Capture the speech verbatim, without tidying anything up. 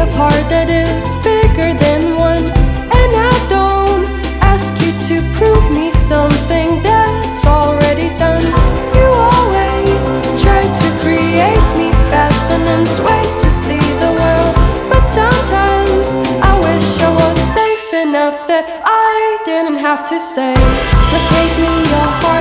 a part that is bigger than one. And I don't ask you to prove me something that's already done. You always try to create me fascinants, ways to see the world. But sometimes I wish I was safe enough that I didn't have to say, locate me in your heart.